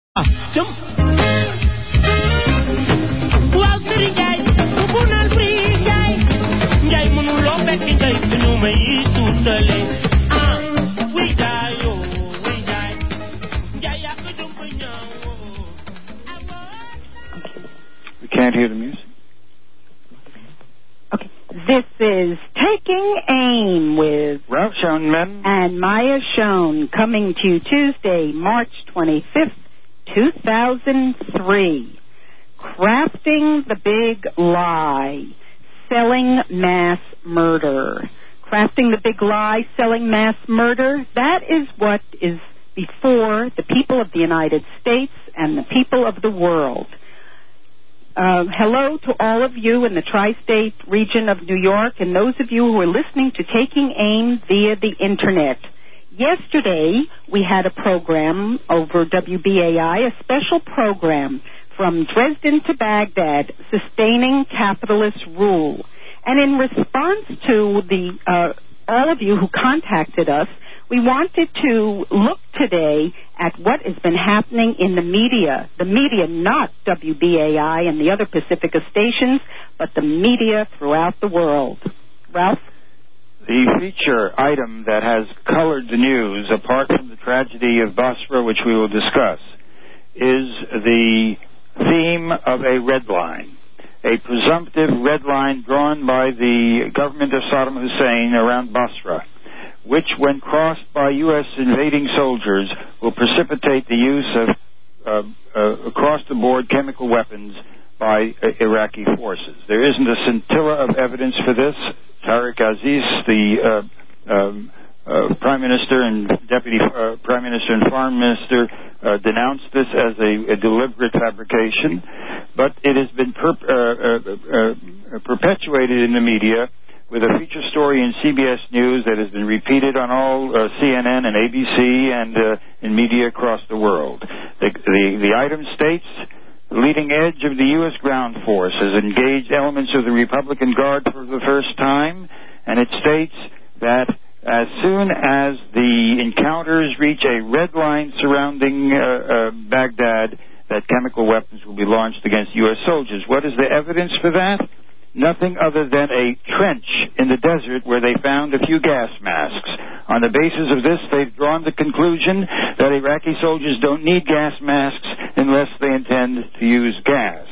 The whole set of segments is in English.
We can't hear the music. Okay, this is Taking Aim with Ralph Schoenman and Maya Schoen, coming to you Tuesday, March 25th, 2003. Crafting the Big Lie, Selling Mass Murder. Crafting the Big Lie, Selling Mass Murder, that is what is before the people of the United States and the people of the world. Hello to all of you in the tri-state region of New York and those of you who are listening to Taking Aim via the Internet. Yesterday, we had a program over WBAI, a special program from Dresden to Baghdad, Sustaining Capitalist Rule. And in response to all of you who contacted us, we wanted to look today at what has been happening in the media, not WBAI and the other Pacifica stations, but the media throughout the world. Ralph? The feature item that has colored the news, apart from the tragedy of Basra, which we will discuss, is the theme of a red line, a presumptive red line drawn by the government of Saddam Hussein around Basra, which, when crossed by U.S. invading soldiers, will precipitate the use of across-the-board chemical weapons by Iraqi forces. There isn't a scintilla of evidence for this. Tariq Aziz, the Prime Minister and Deputy Prime Minister and Foreign Minister, denounced this as a deliberate fabrication, but it has been perpetuated in the media with a feature story in CBS News that has been repeated on all CNN and ABC and in media across the world. The item states, the leading edge of the U.S. ground force has engaged elements of the Republican Guard for the first time, and it states that as soon as the encounters reach a red line surrounding Baghdad, that chemical weapons will be launched against U.S. soldiers. What is the evidence for that? Nothing other than a trench in the desert where they found a few gas masks. On the basis of this, they've drawn the conclusion that Iraqi soldiers don't need gas masks unless they intend to use gas.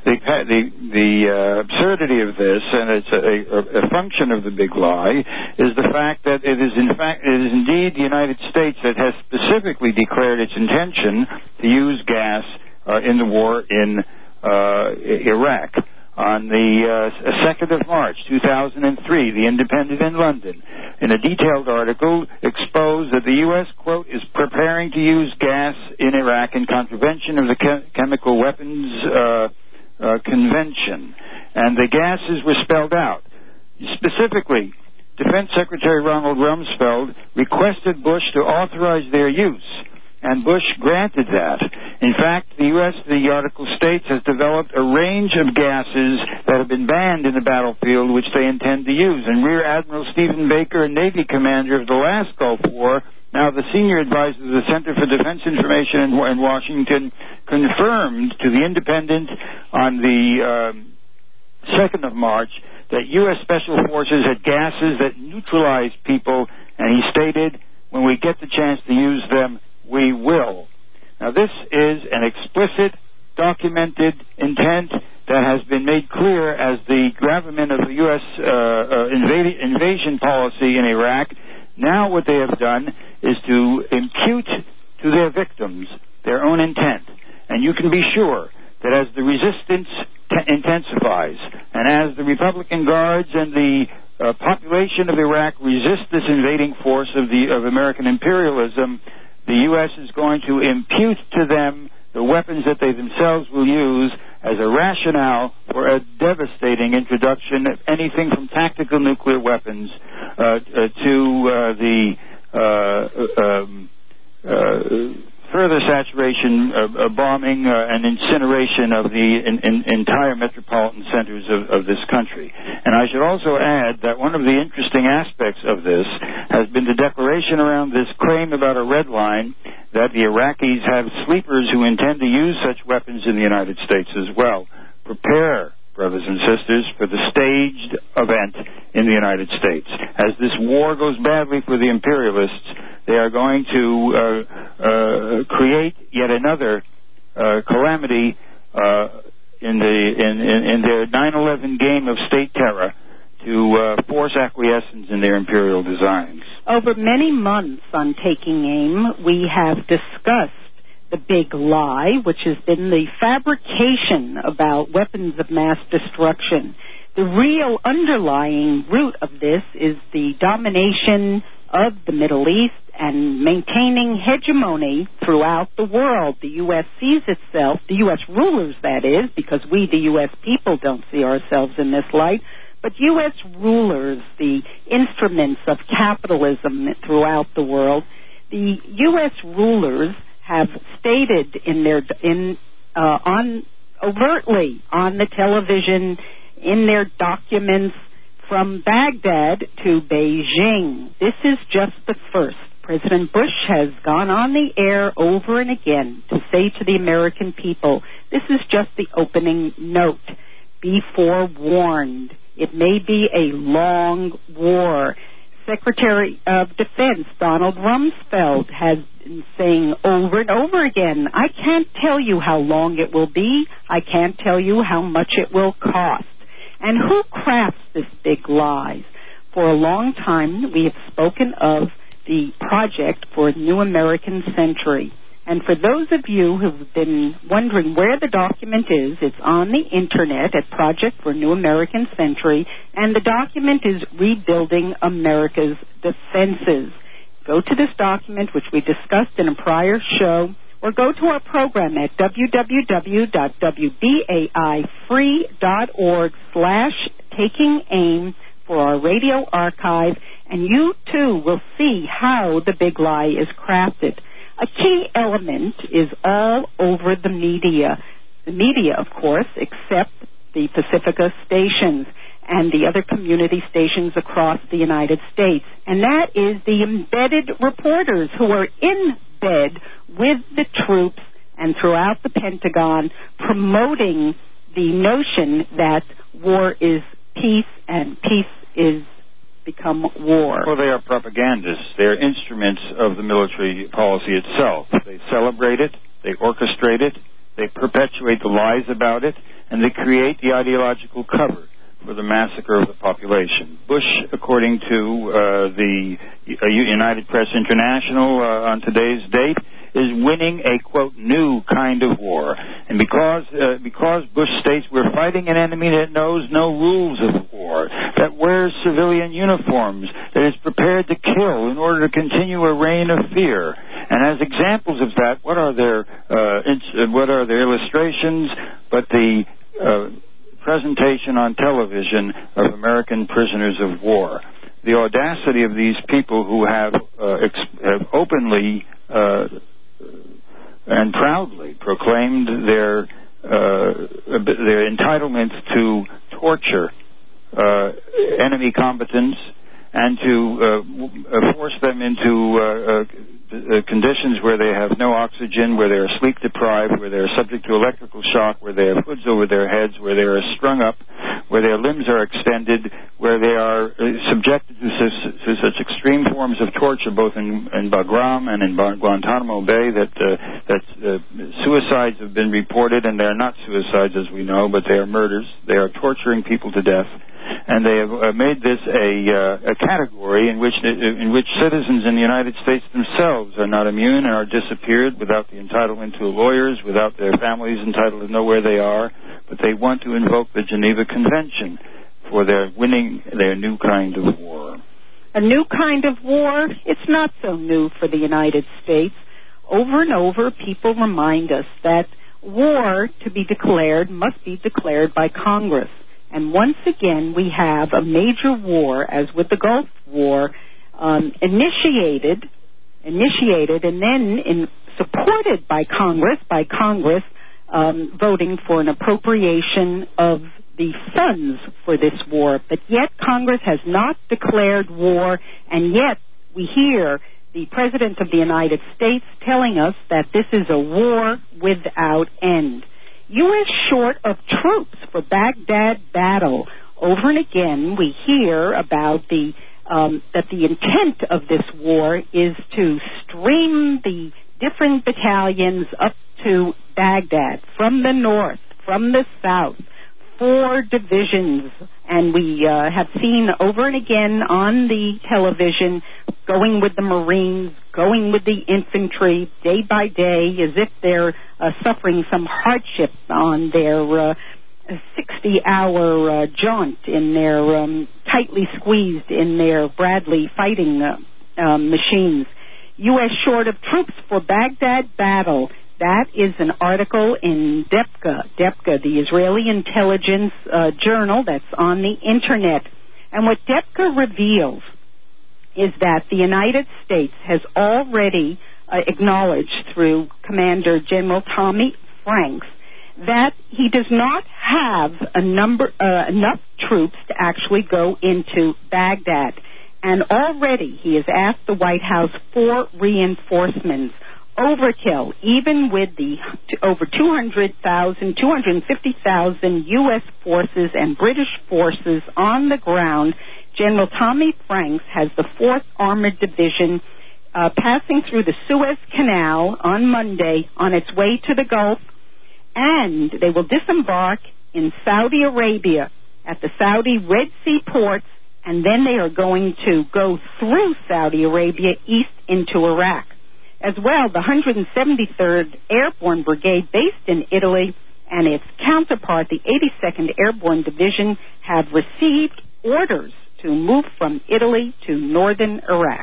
The absurdity of this, and it's a function of the big lie, is the fact that it is indeed the United States that has specifically declared its intention to use gas in the war in Iraq. On the 2nd of March, 2003, The Independent in London, in a detailed article, exposed that the U.S., quote, is preparing to use gas in Iraq in contravention of the Chemical Weapons Convention. And the gases were spelled out. Specifically, Defense Secretary Ronald Rumsfeld requested Bush to authorize their use, and Bush granted that. In fact, the U.S., the article states, has developed a range of gases that have been banned in the battlefield, which they intend to use. And Rear Admiral Stephen Baker, a Navy commander of the last Gulf War, now the senior advisor of the Center for Defense Information in Washington, confirmed to The Independent on the 2nd of March that U.S. Special Forces had gases that neutralize people, and he stated, when we get the chance to use them, we will. Now, this is an explicit, documented intent that has been made clear as the gravamen of the U.S. Invasion policy in Iraq. Now what they have done is to impute to their victims their own intent. And you can be sure that as the resistance intensifies, and as the Republican Guards and the population of Iraq resist this invading force of American imperialism, the U.S. is going to impute to them the weapons that they themselves will use as a rationale for a devastating introduction of anything from tactical nuclear weapons to the further saturation, bombing, and incineration of the entire metropolitan centers of this country. And I should also add that one of the interesting aspects of this has been the declaration around this claim about a red line that the Iraqis have sleepers who intend to use such weapons in the United States as well. Prepare, brothers and sisters, for the staged event in the United States. As this war goes badly for the imperialists, they are going to create yet another calamity in their 9/11 game of state terror to force acquiescence in their imperial designs. Over many months on Taking Aim, we have discussed the big lie, which has been the fabrication about weapons of mass destruction. The real underlying root of this is the domination of the Middle East and maintaining hegemony throughout the world. The U.S. sees itself, the U.S. rulers, that is, because we, the U.S. people, don't see ourselves in this light, but U.S. rulers, the instruments of capitalism throughout the world, the U.S. rulers have stated overtly on the television, in their documents, from Baghdad to Beijing. This is just the first. President Bush has gone on the air over and again to say to the American people, this is just the opening note. Be forewarned. It may be a long war. Secretary of Defense Donald Rumsfeld has been saying over and over again, I can't tell you how long it will be. I can't tell you how much it will cost. And who crafts this big lies? For a long time, we have spoken of the project for a new American century. And for those of you who've been wondering where the document is, it's on the Internet at Project for a New American Century, and the document is Rebuilding America's Defenses. Go to this document, which we discussed in a prior show, or go to our program at www.wbaifree.org/takingaim for our radio archive, and you too will see how the big lie is crafted. A key element is all over the media. The media, of course, except the Pacifica stations and the other community stations across the United States. And that is the embedded reporters who are in bed with the troops and throughout the Pentagon promoting the notion that war is peace and peace is become war. Well, they are propagandists. They are instruments of the military policy itself. They celebrate it, they orchestrate it, they perpetuate the lies about it, and they create the ideological cover for the massacre of the population. Bush, according to the United Press International on today's date, is winning a, quote, new kind of war. And because Bush states we're fighting an enemy that knows no rules of war, that wears civilian uniforms, that is prepared to kill in order to continue a reign of fear. And as examples of that, what are their illustrations but the presentation on television of American prisoners of war? The audacity of these people who have openly and proudly proclaimed their entitlement to torture enemy combatants and to force them into conditions where they have no oxygen, where they are sleep deprived, where they are subject to electrical shock, where they have hoods over their heads, where they are strung up, where their limbs are extended, where they are subjected to such extreme forms of torture, both in Bagram and in Guantanamo Bay, that suicides have been reported, and they are not suicides as we know, but they are murders. They are torturing people to death. And they have made this a category in which citizens in the United States themselves are not immune and are disappeared without the entitlement to lawyers, without their families entitled to know where they are. But they want to invoke the Geneva Convention for their winning their new kind of war. A new kind of war? It's not so new for the United States. Over and over, people remind us that war, to be declared, must be declared by Congress. And once again, we have a major war, as with the Gulf War, initiated, and then in supported by Congress voting for an appropriation of the funds for this war. But yet Congress has not declared war, and yet we hear the President of the United States telling us that this is a war without end. U.S. short of troops for Baghdad battle. Over and again, we hear about that the intent of this war is to stream the different battalions up to Baghdad from the north, from the south, 4 divisions, and we have seen over and again on the television going with the Marines, going with the infantry day by day as if they're suffering some hardship on their 60-hour jaunt in their tightly squeezed in their Bradley fighting machines. U.S. short of troops for Baghdad battle. That is an article in Depka, the Israeli intelligence journal that's on the Internet. And what Depka reveals is that the United States has already acknowledged through Commander General Tommy Franks that he does not have enough troops to actually go into Baghdad. And already he has asked the White House for reinforcements. Overkill, even with the over 250,000 U.S. forces and British forces on the ground. General Tommy Franks has the 4th Armored Division passing through the Suez Canal on Monday on its way to the Gulf, and they will disembark in Saudi Arabia at the Saudi Red Sea ports, and then they are going to go through Saudi Arabia east into Iraq. As well, the 173rd Airborne Brigade based in Italy and its counterpart, the 82nd Airborne Division, have received orders to move from Italy to northern Iraq.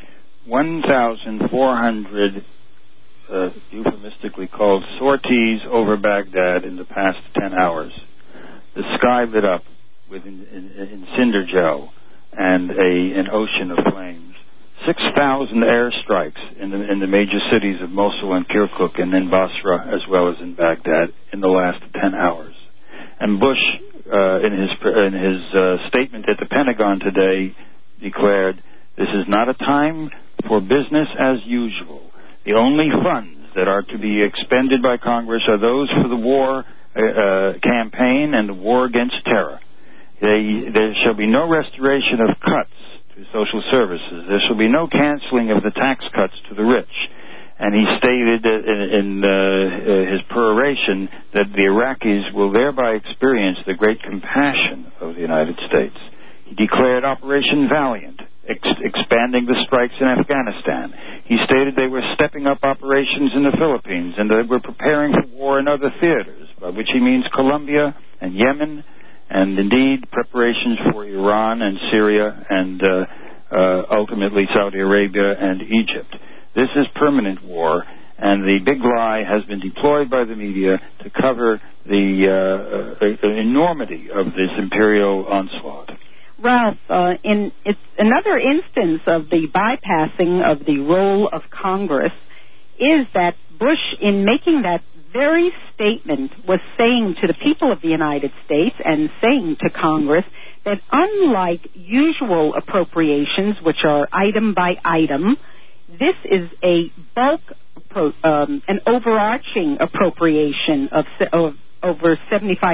1,400 euphemistically called sorties over Baghdad in the past 10 hours. The sky lit up with in cinder gel and an ocean of flames. 6,000 airstrikes in the major cities of Mosul and Kirkuk and in Basra as well as in Baghdad in the last 10 hours. And Bush, in his statement at the Pentagon today, declared, "This is not a time for business as usual. The only funds that are to be expended by Congress are those for the war campaign and the war against terror. There shall be no restoration of cuts to social services. There shall be no canceling of the tax cuts to the rich." And he stated in his peroration that the Iraqis will thereby experience the great compassion of the United States. He declared Operation Valiant, expanding the strikes in Afghanistan. He stated they were stepping up operations in the Philippines and they were preparing for war in other theaters, by which he means Colombia and Yemen, and indeed preparations for Iran and Syria and ultimately Saudi Arabia and Egypt. This is permanent war, and the big lie has been deployed by the media to cover the enormity of this imperial onslaught. Ralph, it's another instance of the bypassing of the role of Congress is that Bush, in making that very statement, was saying to the people of the United States and saying to Congress that unlike usual appropriations, which are item by item, this is a bulk, an overarching appropriation of over $75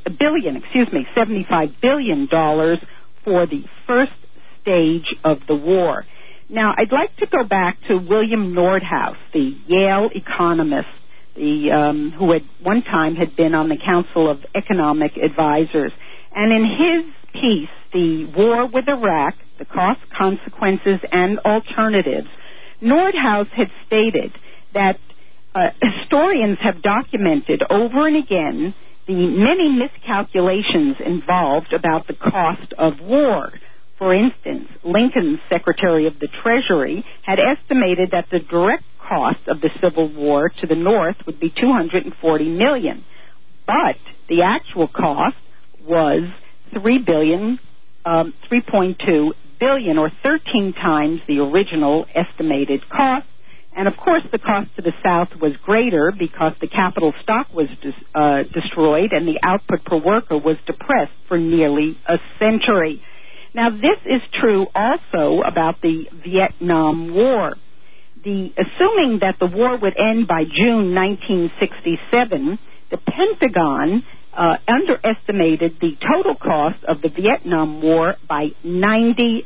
billion for the first stage of the war. Now, I'd like to go back to William Nordhaus, the Yale economist, who at one time had been on the Council of Economic Advisors. And in his piece, The War with Iraq, the Costs, Consequences, and Alternatives, Nordhaus had stated that historians have documented over and again the many miscalculations involved about the cost of war. For instance, Lincoln's Secretary of the Treasury had estimated that the direct cost of the Civil War to the North would be $240 million, but the actual cost was $3.2 billion, or 13 times the original estimated cost. And, of course, the cost to the South was greater because the capital stock was destroyed and the output per worker was depressed for nearly a century. Now, this is true also about the Vietnam War. Assuming that the war would end by June 1967, the Pentagon underestimated the total cost of the Vietnam War by 90%.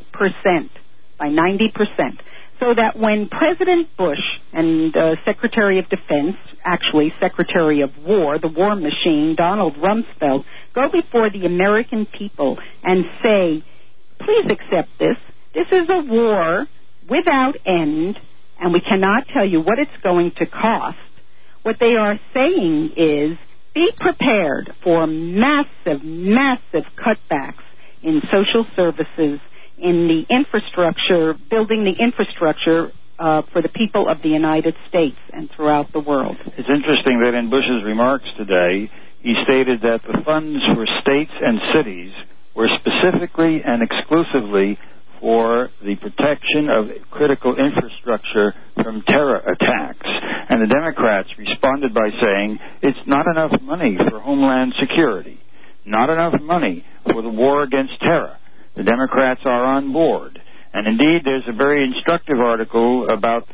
So that when President Bush and Secretary of Defense, actually Secretary of War, the war machine, Donald Rumsfeld, go before the American people and say, please accept this. This is a war without end, and we cannot tell you what it's going to cost. What they are saying is, be prepared for massive cutbacks in social services, in the infrastructure, building the infrastructure for the people of the United States and throughout the world. It's interesting that in Bush's remarks today, he stated that the funds for states and cities were specifically and exclusively for the protection of critical infrastructure from terror attacks. And the Democrats responded by saying, it's not enough money for Homeland Security, not enough money for the war against terror. The Democrats are on board. And indeed, there's a very instructive article about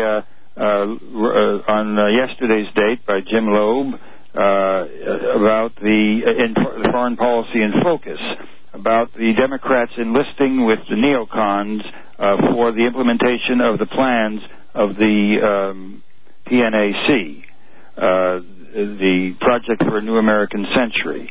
on yesterday's date by Jim Loeb about the Foreign Policy in Focus, about the Democrats enlisting with the neocons for the implementation of the plans of the PNAC, the Project for a New American Century.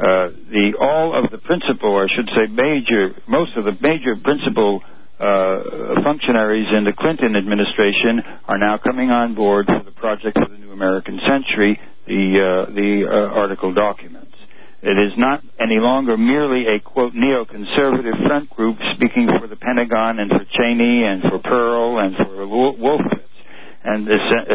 Most of the major principal functionaries in the Clinton administration are now coming on board for the Project for the New American Century, the article documents. It is not any longer merely a, quote, neoconservative front group speaking for the Pentagon and for Cheney and for Pearl and for Wolfowitz and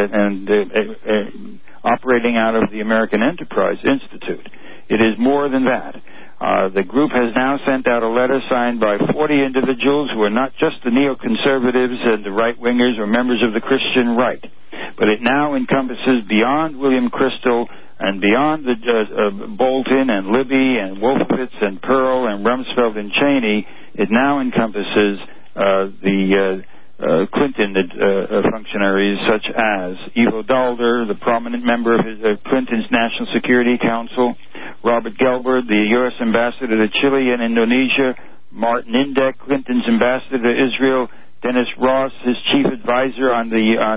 operating out of the American Enterprise Institute. It is more than that. The group has now sent out a letter signed by 40 individuals who are not just the neoconservatives and the right-wingers or members of the Christian right, but it now encompasses beyond William Kristol and beyond the Bolton and Libby and Wolfowitz and Pearl and Rumsfeld and Cheney. It now encompasses the Clinton functionaries such as Ivo Daalder, the prominent member of Clinton's National Security Council, Robert Gelbard, the U.S. ambassador to Chile and Indonesia, Martin Indyk, Clinton's ambassador to Israel, Dennis Ross, his chief advisor on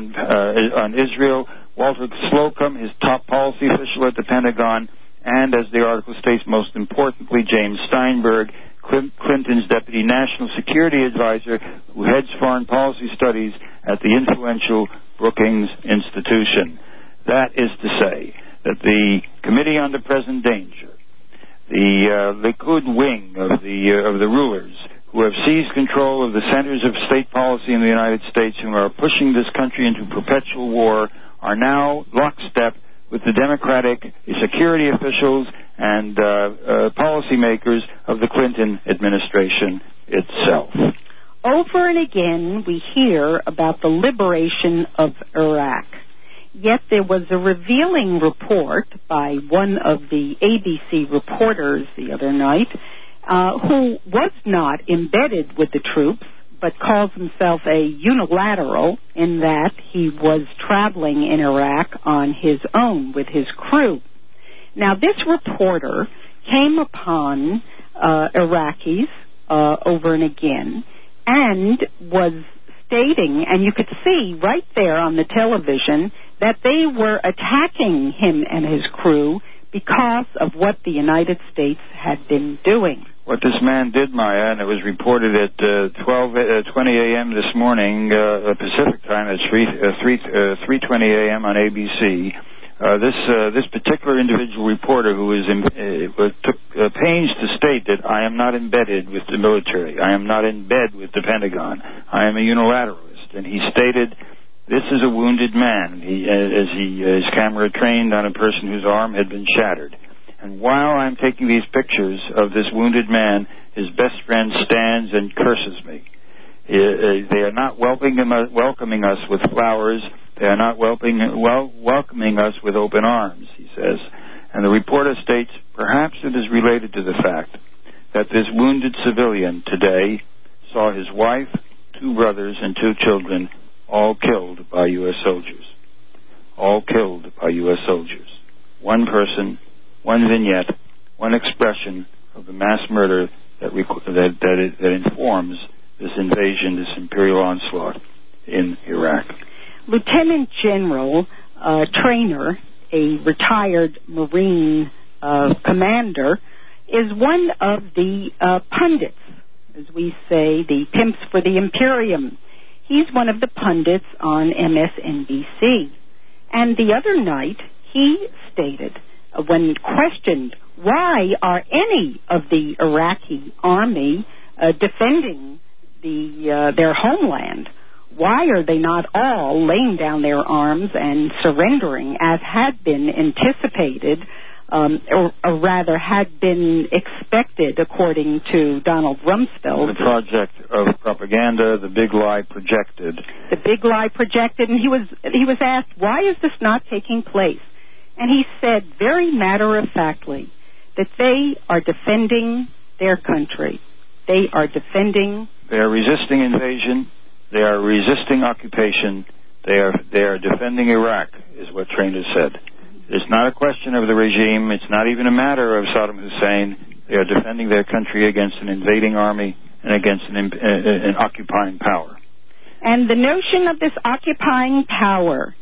Israel, Walter Slocum, his top policy official at the Pentagon, and, as the article states, most importantly, James Steinberg, Clinton's deputy national security advisor, who heads foreign policy studies at the influential Brookings Institution. That is to say that the Committee on the Present Danger, the Likud wing of the rulers who have seized control of the centers of state policy in the United States and are pushing this country into perpetual war, are now lockstep with the Democratic security officials and policymakers of the Clinton administration itself. Over and again, we hear about the liberation of Iraq. Yet there was a revealing report by one of the ABC reporters the other night who was not embedded with the troops, but calls himself a unilateral in that he was traveling in Iraq on his own with his crew. Now, this reporter came upon Iraqis over and again and was stating, and you could see right there on the television, that they were attacking him and his crew because of what the United States had been doing. What this man did, Maya, and it was reported at 20 a.m. this morning, Pacific time, at 3:20 a.m. on ABC. This particular individual reporter who took pains to state that I am not embedded with the military, I am not in bed with the Pentagon, I am a unilateralist, and he stated, this is a wounded man, as he is camera trained on a person whose arm had been shattered. And while I'm taking these pictures of this wounded man, his best friend stands and curses me. They are not welcoming us with flowers. They are not welcoming us with open arms, he says. And the reporter states, perhaps it is related to the fact that this wounded civilian today saw his wife, 2 brothers, and 2 children all killed by U.S. soldiers. All killed by U.S. soldiers. One person, one vignette, one expression of the mass murder that informs this invasion, this imperial onslaught in Iraq. Lieutenant General Traynor, a retired Marine commander, is one of the pundits, as we say, the pimps for the Imperium. He's one of the pundits on MSNBC. And the other night, he stated, when questioned, why are any of the Iraqi army defending their homeland? Why are they not all laying down their arms and surrendering, as had been anticipated, or rather had been expected, according to Donald Rumsfeld? The project of propaganda, the big lie projected. The big lie projected, and he was asked, why is this not taking place? And he said very matter-of-factly that they are defending their country. They are defending... They are resisting invasion. They are resisting occupation. They are defending Iraq, is what Traynor said. It's not a question of the regime. It's not even a matter of Saddam Hussein. They are defending their country against an invading army and against an occupying power. And the notion of this occupying power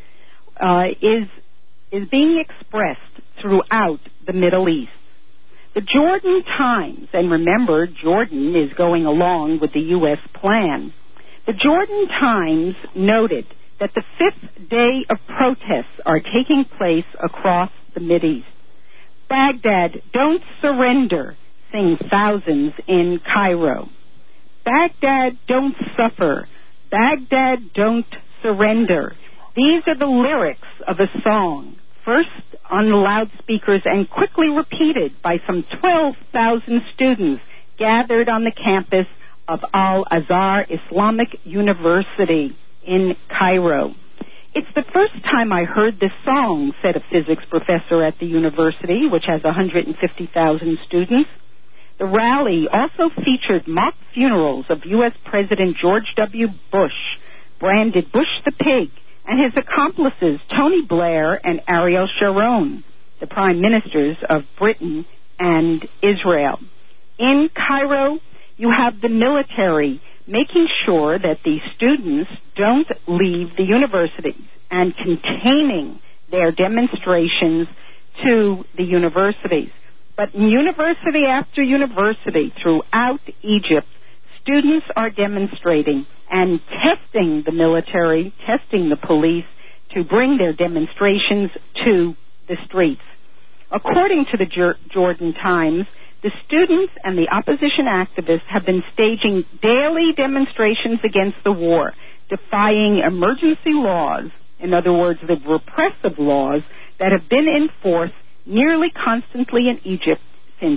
is being expressed throughout the Middle East. The Jordan Times, and remember, Jordan is going along with the U.S. plan. The Jordan Times noted that the 5th day of protests are taking place across the Mideast. Baghdad, don't surrender, sing thousands in Cairo. Baghdad, don't suffer. Baghdad, don't surrender. These are the lyrics of a song, first on the loudspeakers and quickly repeated by some 12,000 students gathered on the campus of Al-Azhar Islamic University in Cairo. It's the first time I heard this song, said a physics professor at the university, which has 150,000 students. The rally also featured mock funerals of U.S. President George W. Bush, branded Bush the Pig, and his accomplices Tony Blair and Ariel Sharon, the prime ministers of Britain and Israel. In Cairo, you have the military making sure that the students don't leave the universities and containing their demonstrations to the universities. But in university after university throughout Egypt, students are demonstrating and testing the military, testing the police to bring their demonstrations to the streets. According to the Jordan Times, the students and the opposition activists have been staging daily demonstrations against the war, defying emergency laws, in other words, the repressive laws that have been in force nearly constantly in Egypt since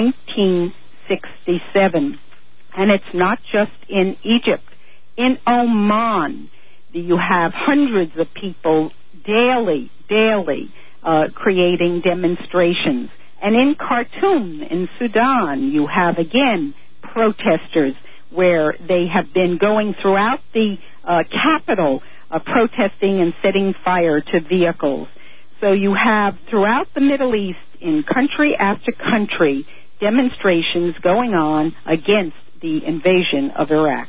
1967. And it's not just in Egypt. In Oman, you have hundreds of people daily creating demonstrations. And in Khartoum, in Sudan, you have, again, protesters where they have been going throughout the capital protesting and setting fire to vehicles. So you have, throughout the Middle East, in country after country, demonstrations going on against the invasion of Iraq.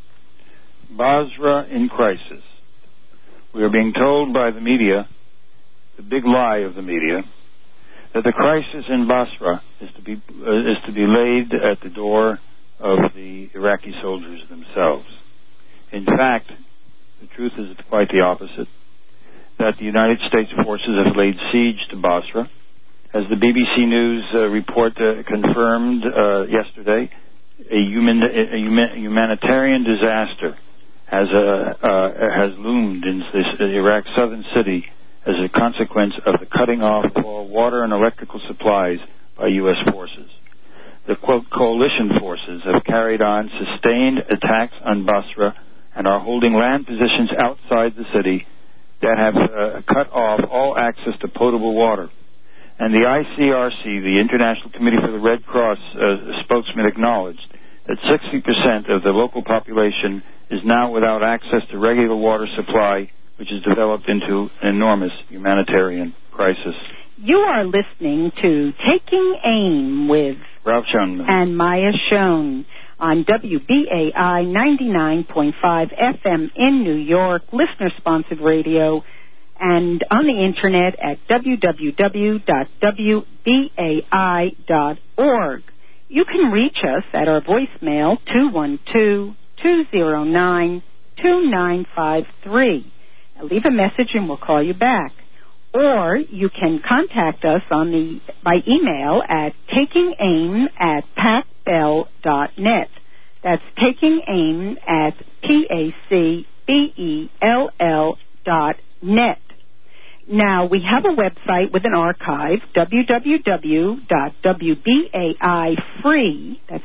Basra in crisis. We are being told by the media, the big lie of the media, that the crisis in Basra is to be laid at the door of the Iraqi soldiers themselves. In fact, the truth is quite the opposite, that the United States forces have laid siege to Basra. As the BBC News report confirmed yesterday, a humanitarian disaster has loomed in Iraq's southern city as a consequence of the cutting off of all water and electrical supplies by U.S. forces. the, quote, coalition forces have carried on sustained attacks on Basra and are holding land positions outside the city that have cut off all access to potable water. And the ICRC, the International Committee for the Red Cross spokesman, acknowledged that 60% of the local population is now without access to regular water supply, which has developed into an enormous humanitarian crisis. You are listening to Taking Aim with Ralph Schoenman and Maya Schoen on WBAI 99.5 FM in New York, listener-sponsored radio, and on the Internet at www.wbai.org. You can reach us at our voicemail, 212-209-2953. Leave a message and we'll call you back. Or you can contact us by email at takingaim@pacbell.net. That's takingaim@pacbell.net. Now, we have a website with an archive, www.wbaifree, that's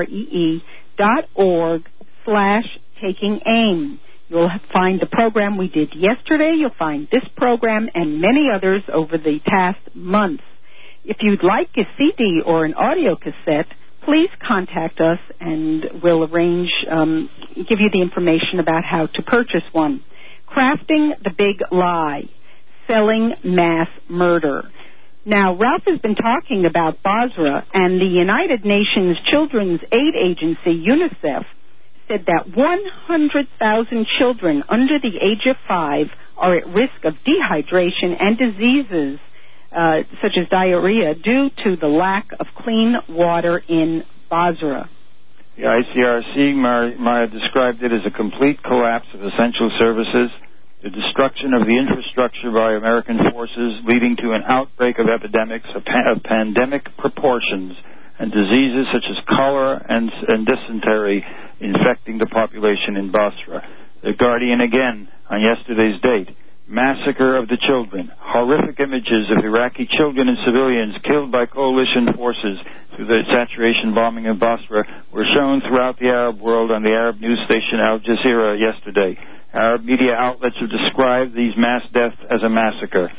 free.org/takingaim. You'll find the program we did yesterday. You'll find this program and many others over the past months. If you'd like a CD or an audio cassette, please contact us and we'll arrange, give you the information about how to purchase one. Crafting the Big Lie, Selling Mass Murder. Now, Ralph has been talking about Basra, and the United Nations Children's Aid Agency, UNICEF, said that 100,000 children under the age of 5 are at risk of dehydration and diseases such as diarrhea due to the lack of clean water in Basra. The ICRC, Maya described it as a complete collapse of essential services, the destruction of the infrastructure by American forces leading to an outbreak of epidemics of pandemic proportions and diseases such as cholera and dysentery infecting the population in Basra. The Guardian again on yesterday's date. Massacre of the children. Horrific images of Iraqi children and civilians killed by coalition forces through the saturation bombing of Basra were shown throughout the Arab world on the Arab news station Al Jazeera yesterday. Arab media outlets have described these mass deaths as a massacre.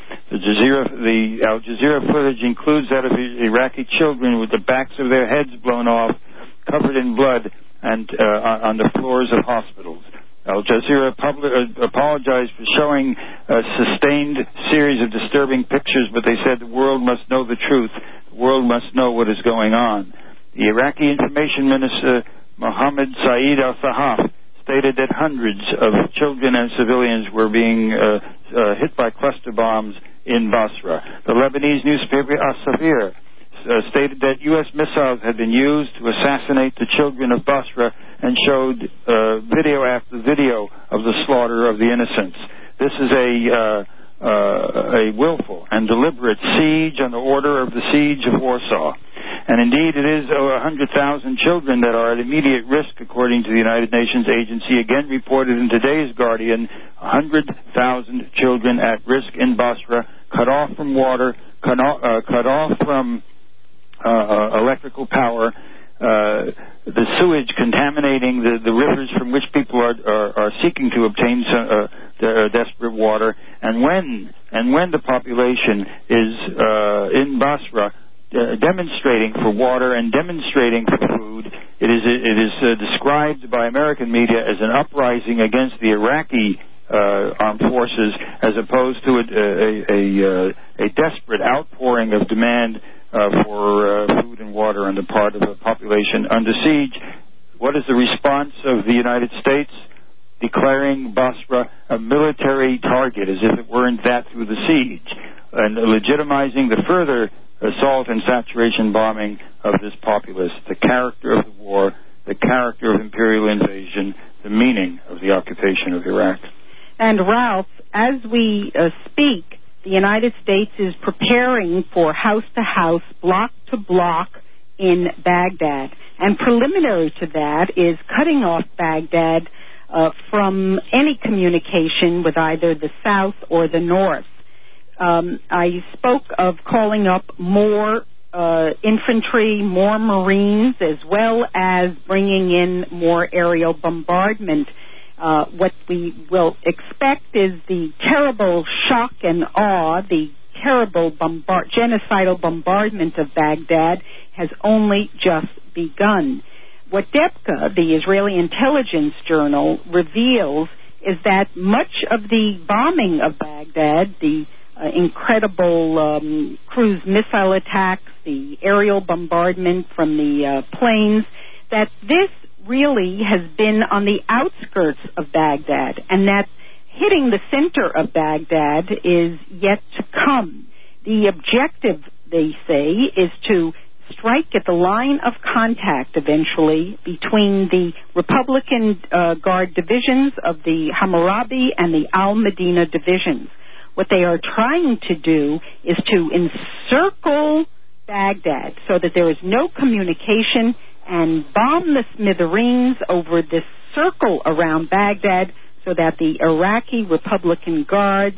The Al Jazeera footage includes that of Iraqi children with the backs of their heads blown off, covered in blood, and on the floors of hospitals. Al Jazeera apologized for showing a sustained series of disturbing pictures, but they said the world must know the truth. The world must know what is going on. The Iraqi Information Minister, Mohammed Saeed al-Sahaf, stated that hundreds of children and civilians were being hit by cluster bombs in Basra. The Lebanese newspaper As-Safir stated that U.S. missiles had been used to assassinate the children of Basra and showed video after video of the slaughter of the innocents. This is a willful and deliberate siege on the order of the siege of Warsaw. And indeed, it is 100,000 children that are at immediate risk, according to the United Nations agency, again reported in today's Guardian. 100,000 children at risk in Basra, cut off from water, cut off from electrical power, the sewage contaminating the rivers from which people are seeking to obtain their desperate water. And when the population is in Basra demonstrating for water and demonstrating for food, it is described by American media as an uprising against the Iraqi armed forces, as opposed to a desperate outpouring of demand for food and water on the part of the population under siege. What is the response of the United States? Declaring Basra a military target, as if it weren't that through the siege, and legitimizing the further assault and saturation bombing of this populace, the character of the war, the character of imperial invasion, the meaning of the occupation of Iraq. And Ralph, as we speak, the United States is preparing for house-to-house, block-to-block in Baghdad. And preliminary to that is cutting off Baghdad from any communication with either the South or the North. I spoke of calling up more infantry, more Marines, as well as bringing in more aerial bombardment. What we will expect is the terrible shock and awe, the terrible genocidal bombardment of Baghdad has only just begun. What DEPCA, the Israeli intelligence journal, reveals is that much of the bombing of Baghdad, the incredible cruise missile attacks, the aerial bombardment from the planes, that this really has been on the outskirts of Baghdad, and that hitting the center of Baghdad is yet to come. The objective, they say, is to strike at the line of contact eventually between the Republican Guard divisions of the Hammurabi and the Al-Medina divisions. What they are trying to do is to encircle Baghdad so that there is no communication and bomb the smithereens over this circle around Baghdad so that the Iraqi Republican Guards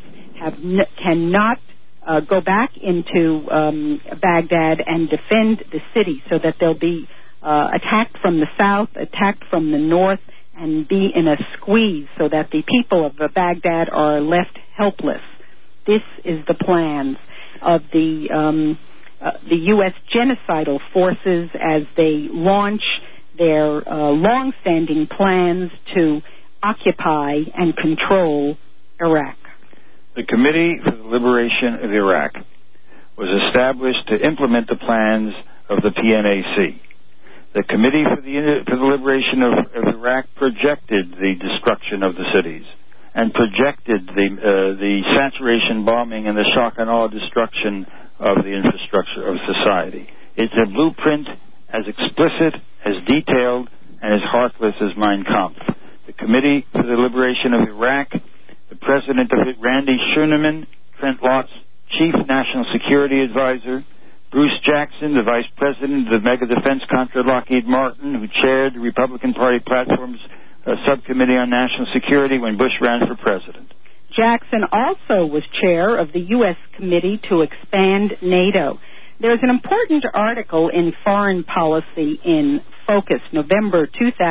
cannot go back into Baghdad and defend the city, so that they'll be attacked from the south, attacked from the north, and be in a squeeze so that the people of Baghdad are left helpless. This is the plans of the U.S. genocidal forces as they launch their long-standing plans to occupy and control Iraq. The Committee for the Liberation of Iraq was established to implement the plans of the PNAC. The Committee for the Liberation of Iraq projected the destruction of the cities and projected the saturation bombing and the shock and awe destruction of the infrastructure of society. It's a blueprint as explicit, as detailed, and as heartless as Mein Kampf. The Committee for the Liberation of Iraq, the president of it, Randy Scheunemann, Trent Lott's chief national security advisor, Bruce Jackson, the vice president of the mega defense contractor Lockheed Martin, who chaired the Republican Party platform's subcommittee on national security when Bush ran for president. Jackson also was chair of the U.S. Committee to Expand NATO. There's an important article in Foreign Policy in Focus, November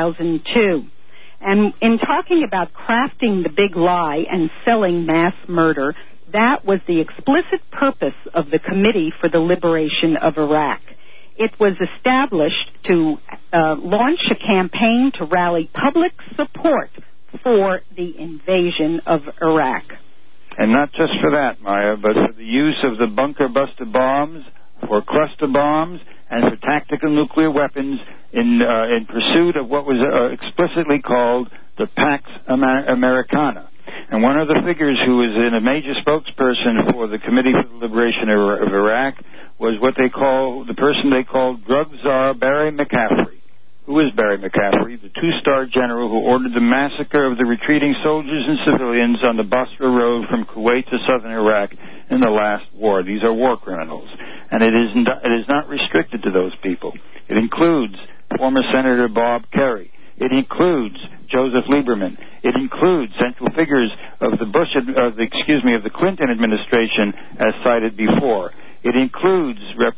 2002. And in talking about crafting the big lie and selling mass murder, that was the explicit purpose of the Committee for the Liberation of Iraq. It was established to launch a campaign to rally public support for the invasion of Iraq. And not just for that, Maya, but for the use of the bunker buster bombs, for cluster bombs, and for tactical nuclear weapons in pursuit of what was explicitly called the Pax Americana. And one of the figures who was a major spokesperson for the Committee for the Liberation of Iraq was the person they called Drug Czar Barry McCaffrey. Who is Barry McCaffrey? The two-star general who ordered the massacre of the retreating soldiers and civilians on the Basra Road from Kuwait to southern Iraq in the last war. These are war criminals. And it is not restricted to those people. It includes former Senator Bob Kerrey. It includes Joseph Lieberman. It includes central figures of the the Clinton administration, as cited before. It includes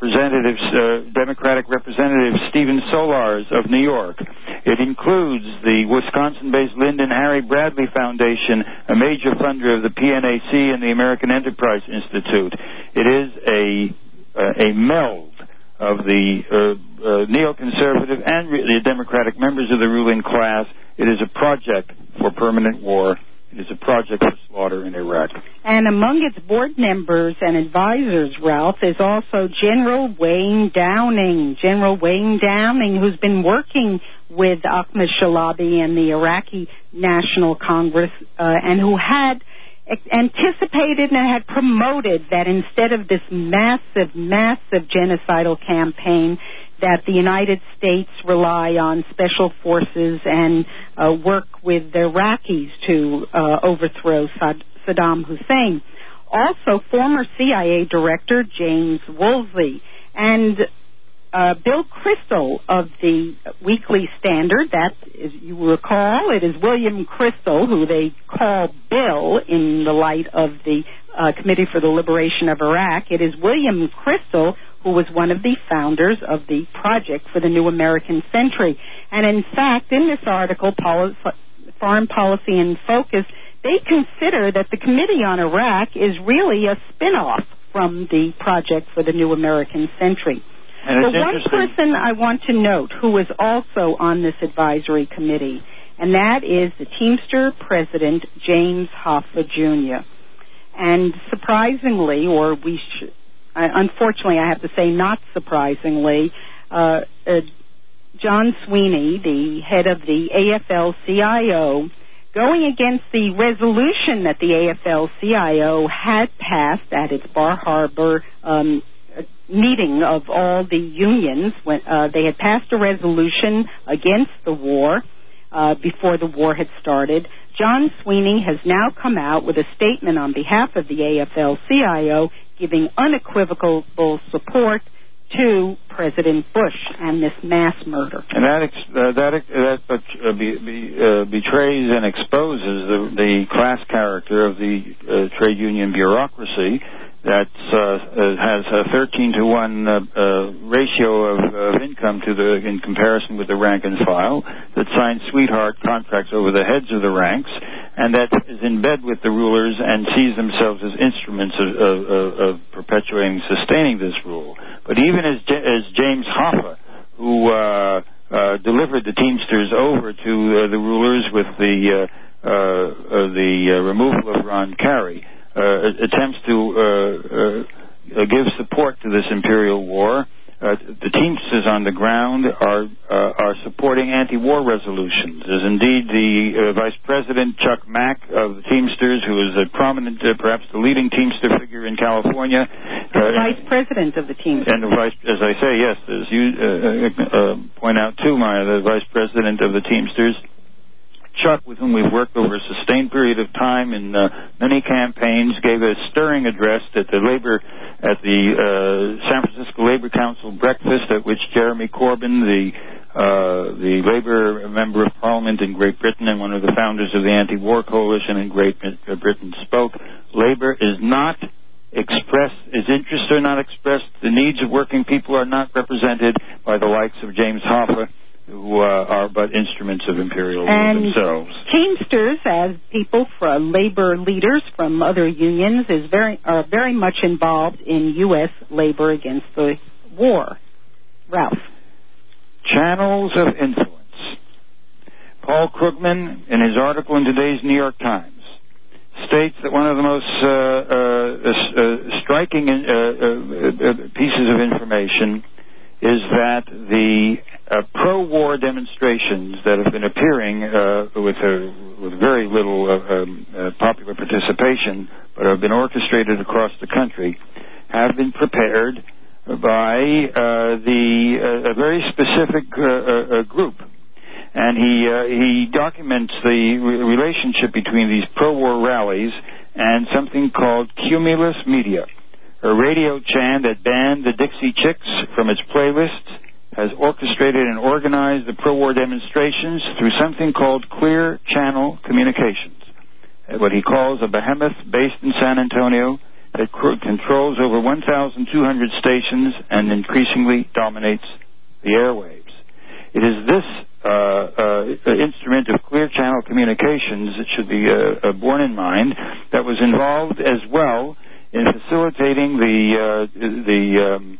Democratic Representative Stephen Solars of New York. It includes the Wisconsin-based Lyndon Harry Bradley Foundation, a major funder of the PNAC and the American Enterprise Institute. It is a meld of the neoconservative and the Democratic members of the ruling class. It is a project for permanent war. It is a project for slaughter in Iraq. And among its board members and advisors, Ralph, is also General Wayne Downing. General Wayne Downing, who's been working with Ahmed Shalabi and the Iraqi National Congress, and who had anticipated and had promoted that instead of this massive genocidal campaign, that the United States rely on special forces and work with the Iraqis to overthrow Saddam Hussein. Also, former CIA Director James Woolsey and Bill Kristol of the Weekly Standard. That, as you recall, it is William Kristol, who they call Bill in the light of the Committee for the Liberation of Iraq. It is William Kristol who was one of the founders of the Project for the New American Century. And in fact, in this article, Foreign Policy in Focus, they consider that the Committee on Iraq is really a spin-off from the Project for the New American Century. The one person I want to note who was also on this advisory committee, and that is the Teamster President, James Hoffa, Jr. And surprisingly, unfortunately I have to say not surprisingly, John Sweeney, the head of the AFL-CIO, going against the resolution that the AFL-CIO had passed at its Bar Harbor meeting of all the unions. When they had passed a resolution against the war before the war had started. John Sweeney has now come out with a statement on behalf of the AFL-CIO giving unequivocal support to President Bush and this mass murder. And that betrays and exposes the class character of the trade union bureaucracy that has a 13-to-1 ratio of income in comparison with the rank and file, that signs sweetheart contracts over the heads of the ranks, and that is in bed with the rulers and sees themselves as instruments of perpetuating, sustaining this rule. But even as James Hoffa, who delivered the Teamsters over to the rulers with the removal of Ron Carey, attempts to give support to this imperial war. The Teamsters on the ground are supporting anti-war resolutions. As indeed the Vice President Chuck Mack of the Teamsters, who is a prominent, perhaps the leading Teamster figure in California, Vice President of the Teamsters, and as I say, yes, as you point out too, Maya, the Vice President of the Teamsters. Chuck, with whom we've worked over a sustained period of time in many campaigns, gave a stirring address at the San Francisco Labor Council breakfast, at which Jeremy Corbyn, the Labor Member of Parliament in Great Britain and one of the founders of the Anti-War Coalition in Great Britain, spoke. Labor is not expressed, its interests are not expressed, the needs of working people are not represented by the likes of James Hoffa, who are but instruments of imperial rule themselves. Teamsters, as people, labor leaders from other unions, are very much involved in U.S. labor against the war. Ralph. Channels of influence. Paul Krugman, in his article in today's New York Times, states that one of the most striking pieces of information is that the pro-war demonstrations that have been appearing with very little popular participation, but have been orchestrated across the country, have been prepared by a very specific group. And he documents the relationship between these pro-war rallies and something called Cumulus Media, a radio chant that banned the Dixie Chicks from its playlists, has orchestrated and organized the pro-war demonstrations through something called Clear Channel Communications, what he calls a behemoth based in San Antonio that controls over 1,200 stations and increasingly dominates the airwaves. It is this instrument of Clear Channel Communications that should be borne in mind that was involved as well in facilitating the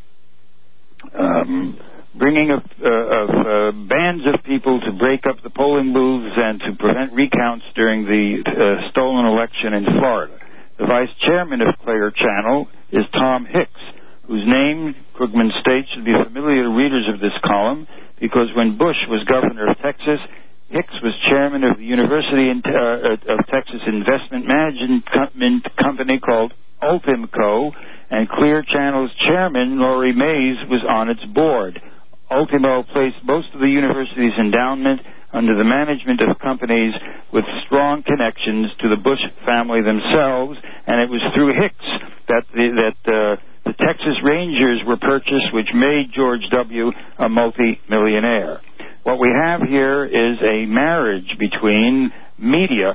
bringing of bands of people to break up the polling booths and to prevent recounts during the stolen election in Florida. The vice chairman of Clear Channel is Tom Hicks, whose name, Krugman states, should be familiar to readers of this column, because when Bush was governor of Texas, Hicks was chairman of the University of Texas investment management company called Ultimco, and Clear Channel's chairman, Laurie Mays, was on its board. Ultimo placed most of the university's endowment under the management of companies with strong connections to the Bush family themselves, and it was through Hicks that the Texas Rangers were purchased, which made George W. a multi-millionaire. What we have here is a marriage between media,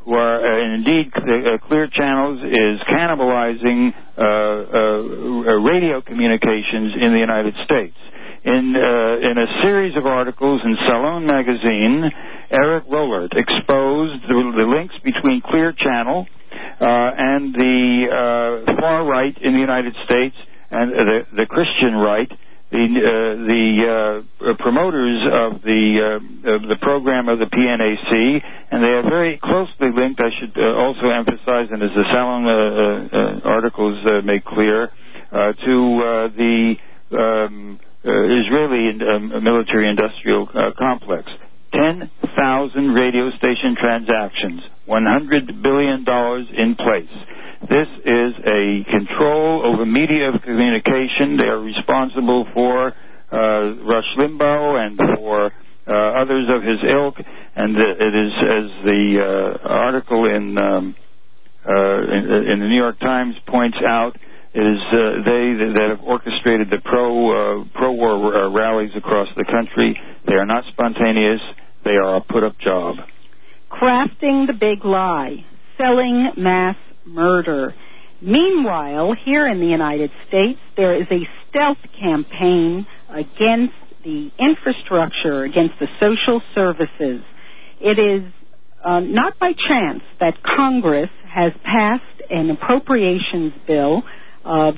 who are, and indeed, Clear Channels is cannibalizing radio communications in the United States. In a series of articles in Salon magazine, Eric Rollert exposed the links between Clear Channel and the far right in the United States and the Christian right. The promoters of the program of the PNAC, and they are very closely linked. I should also emphasize, and as the Salon articles make clear, to the Israeli military-industrial complex. 10,000 radio station transactions, $100 billion in place. This is a control over media of communication. They are responsible for Rush Limbaugh and for others of his ilk. And it is, as the article in the New York Times points out, it is they that have orchestrated the pro-war rallies across the country. They are not spontaneous. They are a put-up job. Crafting the big lie, selling mass murder. Meanwhile, here in the United States, there is a stealth campaign against the infrastructure, against the social services. It is not by chance that Congress has passed an appropriations bill of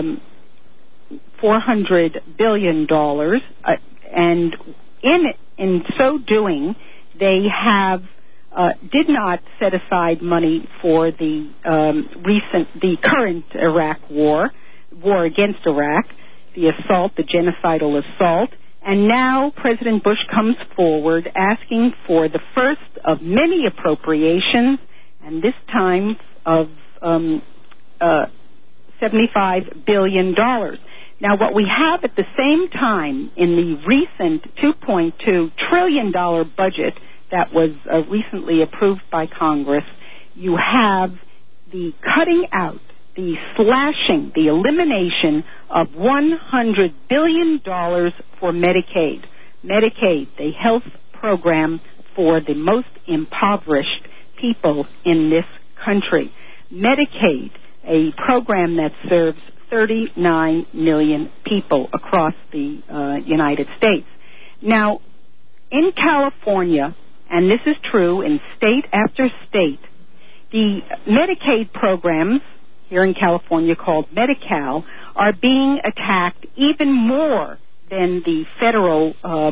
$400 billion, and in so doing, they have did not set aside money for the current Iraq war against Iraq, the assault, the genocidal assault, and now President Bush comes forward asking for the first of many appropriations, and this time of $75 billion. Now, what we have at the same time in the recent $2.2 trillion budget that was recently approved by Congress, you have the cutting out, the slashing, the elimination of $100 billion for Medicaid. Medicaid, the health program for the most impoverished people in this country. Medicaid, a program that serves 39 million people across the United States. Now, in California, and this is true in state after state, the Medicaid programs here in California called Medi-Cal are being attacked even more than the federal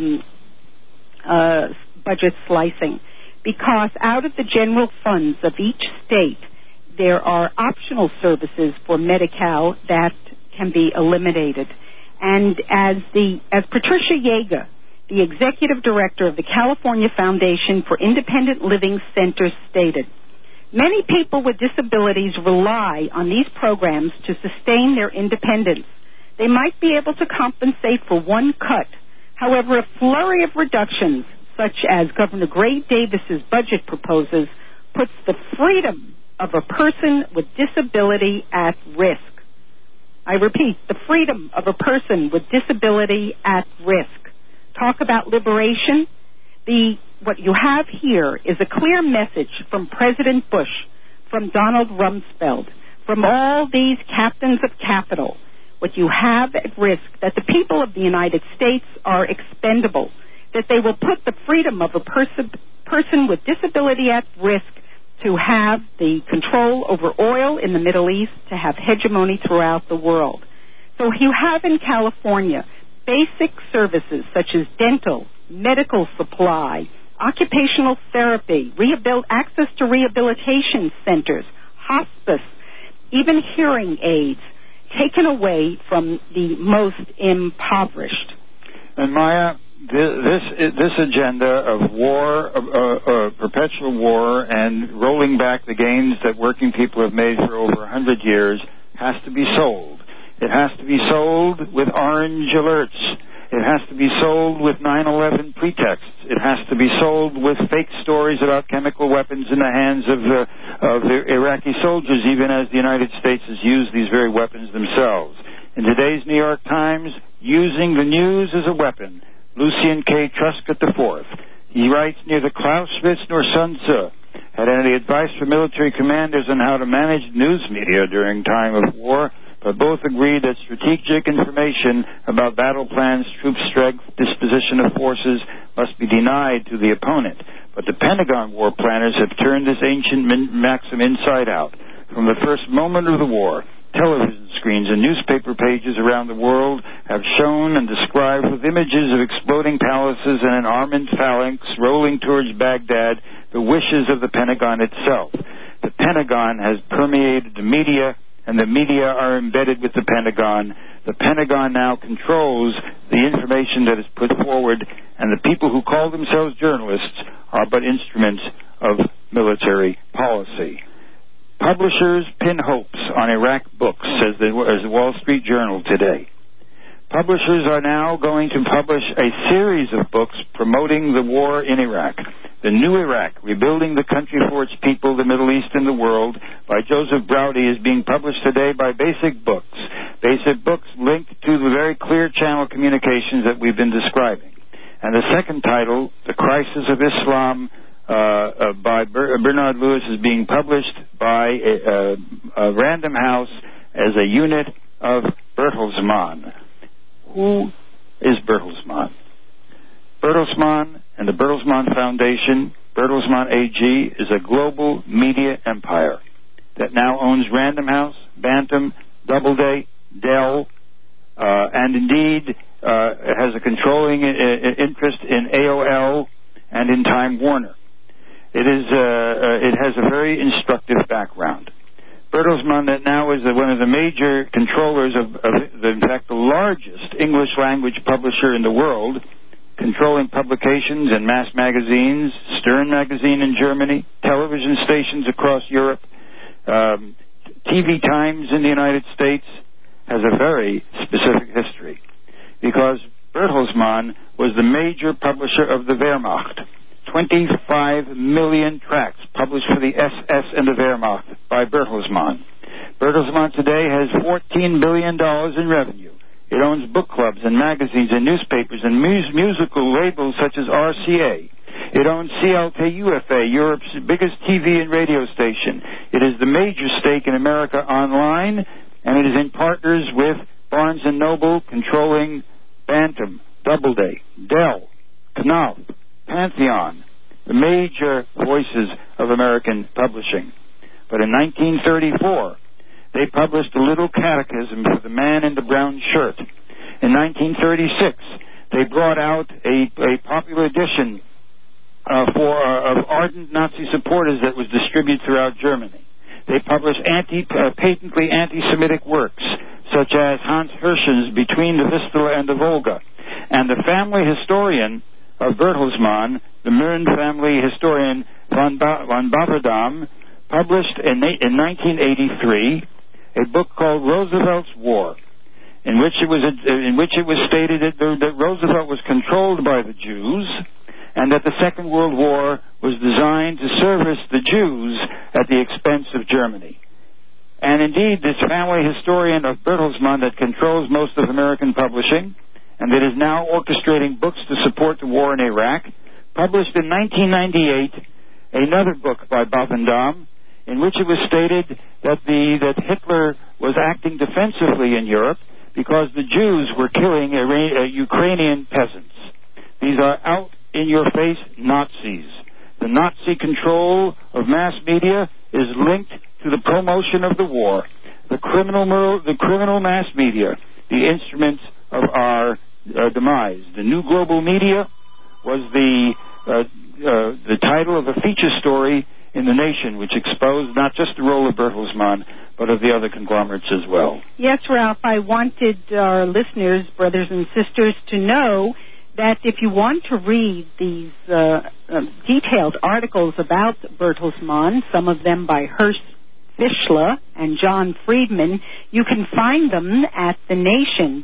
budget slicing, because out of the general funds of each state, there are optional services for Medi-Cal that can be eliminated. And as Patricia Yeager, the executive director of the California Foundation for Independent Living Centers, stated, many people with disabilities rely on these programs to sustain their independence. They might be able to compensate for one cut. However, a flurry of reductions, such as Governor Gray Davis's budget proposes, puts the freedom of a person with disability at risk. I repeat, the freedom of a person with disability at risk. Talk about liberation. What you have here is a clear message from President Bush, from Donald Rumsfeld, from all these captains of capital. What you have at risk, that the people of the United States are expendable, that they will put the freedom of a person with disability at risk to have the control over oil in the Middle East, to have hegemony throughout the world. So you have in California basic services such as dental, medical supply, occupational therapy, access to rehabilitation centers, hospice, even hearing aids, taken away from the most impoverished. And Maya, this agenda of war, perpetual war, and rolling back the gains that working people have made for over 100 years has to be sold. It has to be sold with orange alerts. It has to be sold with 9/11 pretexts. It has to be sold with fake stories about chemical weapons in the hands of the Iraqi soldiers, even as the United States has used these very weapons themselves. In today's New York Times, using the news as a weapon, Lucian K. Truscott IV. He writes, neither Clausewitz nor Sun Tzu had any advice for military commanders on how to manage news media during time of war, but both agreed that strategic information about battle plans, troop strength, disposition of forces must be denied to the opponent. But the Pentagon war planners have turned this ancient maxim inside out. From the first moment of the war, television screens and newspaper pages around the world have shown and described with images of exploding palaces and an armed phalanx rolling towards Baghdad the wishes of the Pentagon itself. The Pentagon has permeated the media, and the media are embedded with the Pentagon. The Pentagon now controls the information that is put forward, and the people who call themselves journalists are but instruments of military policy. Publishers pin hopes on Iraq books, says the Wall Street Journal today. Publishers are now going to publish a series of books promoting the war in Iraq. The New Iraq, Rebuilding the Country for Its People, the Middle East, and the World, by Joseph Braude, is being published today by Basic Books. Basic Books linked to the very clear channel communications that we've been describing. And the second title, The Crisis of Islam, by Bernard Lewis, is being published by Random House as a unit of Bertelsmann. Who is Bertelsmann? Bertelsmann and the Bertelsmann Foundation, Bertelsmann AG, is a global media empire that now owns Random House, Bantam, Doubleday, Dell, and indeed has a controlling interest in AOL and in Time Warner. It has a very instructive background. Bertelsmann that now is one of the major controllers of in fact, the largest English language publisher in the world, controlling publications and mass magazines, Stern magazine in Germany, television stations across Europe, TV Times in the United States, has a very specific history because Bertelsmann was the major publisher of the Wehrmacht. 25 million tracts published for the SS and the Wehrmacht by Bertelsmann. Bertelsmann today has $14 billion in revenue. It owns book clubs and magazines and newspapers and musical labels such as RCA. It owns CLK-UFA, Europe's biggest TV and radio station. It is the major stake in America Online, and it is in partners with Barnes & Noble, controlling Bantam, Doubleday, Dell, Knopf, Pantheon, the major voices of American publishing. But in 1934, they published a little catechism for the man in the brown shirt. In 1936, they brought out a popular edition of ardent Nazi supporters that was distributed throughout Germany. They published patently anti-Semitic works, such as Hans Hirsch's Between the Vistula and the Volga. And the family historian of Bertelsmann, the Mürren family historian von Baverdam, published in 1983 a book called Roosevelt's War, in which it was stated that Roosevelt was controlled by the Jews, and that the Second World War was designed to service the Jews at the expense of Germany. And indeed, this family historian of Bertelsmann that controls most of American publishing, and that is now orchestrating books to support the war in Iraq, published in 1998 another book by Bavendam, in which it was stated that Hitler was acting defensively in Europe because the Jews were killing Ukrainian peasants. These are out-in-your-face Nazis. The Nazi control of mass media is linked to the promotion of the war. The criminal mass media, the instruments of our demise. The New Global Media was the title of a feature story in The Nation, which exposed not just the role of Bertelsmann, but of the other conglomerates as well. Yes, Ralph, I wanted our listeners, brothers and sisters, to know that if you want to read these detailed articles about Bertelsmann, some of them by Horst Fischler and John Friedman, you can find them at The Nation,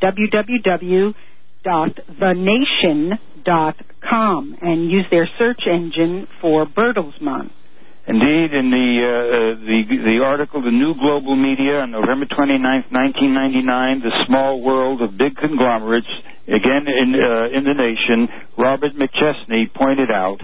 www.thenation.com, and use their search engine for Bertelsmann. Indeed, in the article, The New Global Media, on November 29th, 1999, The Small World of Big Conglomerates, again in The Nation, Robert McChesney pointed out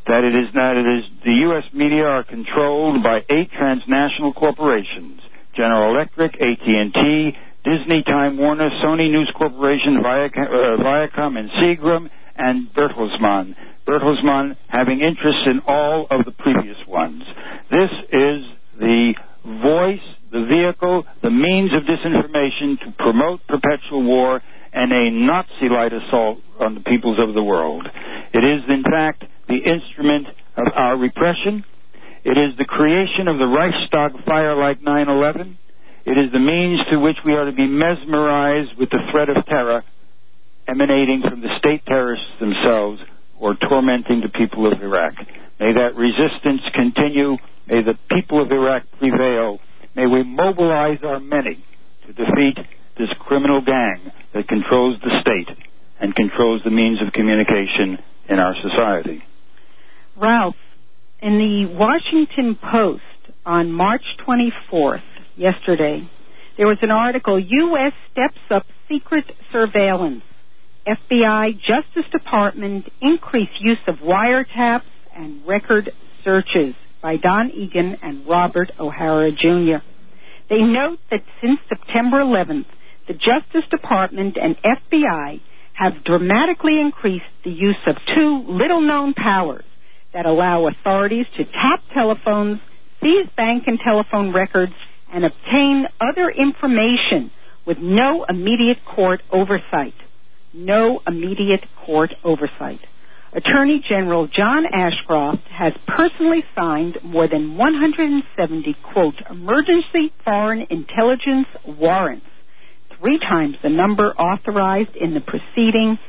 that the U.S. media are controlled by 8 transnational corporations: General Electric, AT&T, Disney, Time Warner, Sony News Corporation, Viacom, and Seagram, and Bertelsmann. Bertelsmann having interests in all of the previous ones. This is the voice, the vehicle, the means of disinformation to promote perpetual war and a Nazi-like assault on the peoples of the world. It is, in fact, the instrument of our repression. It is the creation of the Reichstag fire like 9/11. It is the means to which we are to be mesmerized with the threat of terror emanating from the state terrorists themselves or tormenting the people of Iraq. May that resistance continue. May the people of Iraq prevail. May we mobilize our many to defeat this criminal gang that controls the state and controls the means of communication in our society. Ralph, in the Washington Post on March 24th, yesterday, there was an article, U.S. steps up secret surveillance. FBI, Justice Department increase use of wiretaps and record searches, by Don Egan and Robert O'Hara, Jr. They note that since September 11th, the Justice Department and FBI have dramatically increased the use of 2 little-known powers that allow authorities to tap telephones, seize bank and telephone records, and obtain other information with no immediate court oversight. No immediate court oversight. Attorney General John Ashcroft has personally signed more than 170, quote, emergency foreign intelligence warrants, 3 times the number authorized in the preceding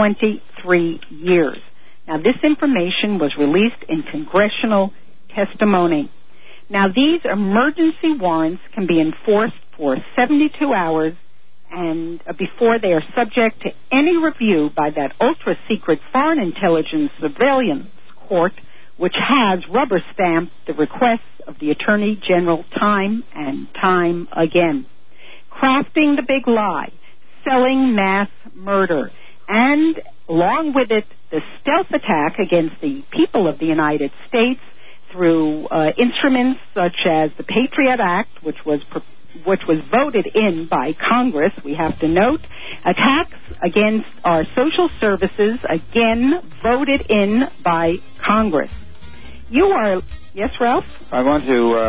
23 years. Now, this information was released in congressional testimony. Now, these emergency warrants can be enforced for 72 hours and before they are subject to any review by that ultra-secret Foreign Intelligence Surveillance Court, which has rubber-stamped the requests of the Attorney General time and time again. Crafting the big lie, selling mass murder, and along with it, the stealth attack against the people of the United States through instruments such as the Patriot Act, which was voted in by Congress, we have to note, attacks against our social services, again, voted in by Congress. You are, yes, Ralph? I want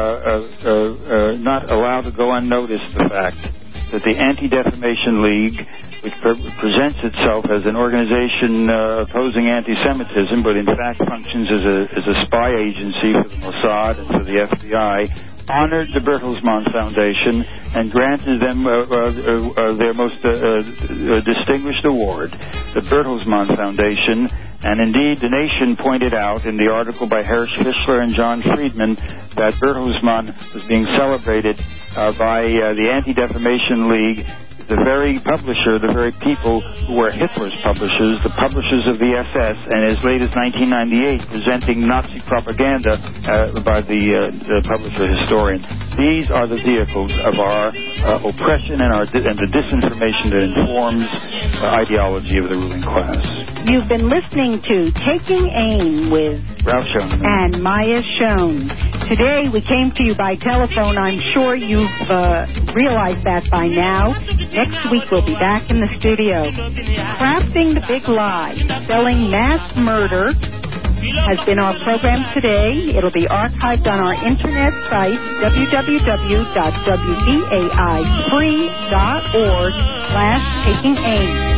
to not allow to go unnoticed the fact that the Anti-Defamation League, which presents itself as an organization opposing anti-Semitism, but in fact functions as a spy agency for the Mossad and for the FBI, honored the Bertelsmann Foundation and granted them their most distinguished award, the Bertelsmann Foundation. And indeed, The Nation pointed out in the article by Hersch Fischler and John Friedman that Bertelsmann was being celebrated by the Anti-Defamation League, the very publisher, the very people who were Hitler's publishers, the publishers of the SS, and as late as 1998 presenting Nazi propaganda by the publisher historian. These are the vehicles of our oppression and the disinformation that informs the ideology of the ruling class. You've been listening to Taking Aim with Ralph Schoenman and Maya Schoen. Today we came to you by telephone. I'm sure you've realized that by now. Next week we'll be back in the studio. Crafting the Big Lie, Selling Mass Murder has been our program today. It'll be archived on our internet site, www.wbai.org/takingAim.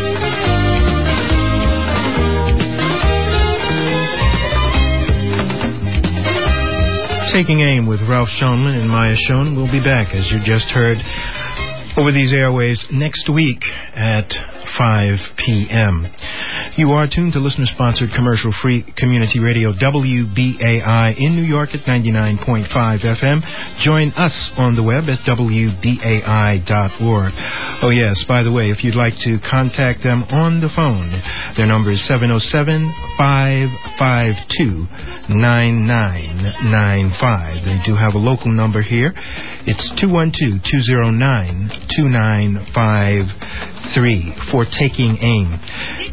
Taking Aim with Ralph Schoenman and Maya Schoen. We'll be back, as you just heard, over these airways next week at 5 p.m. You are tuned to listener-sponsored commercial-free community radio WBAI in New York at 99.5 FM. Join us on the web at WBAI.org. Oh, yes, by the way, if you'd like to contact them on the phone, their number is 707-552-9995. They do have a local number here. It's 212-209-2953 for Taking Aim.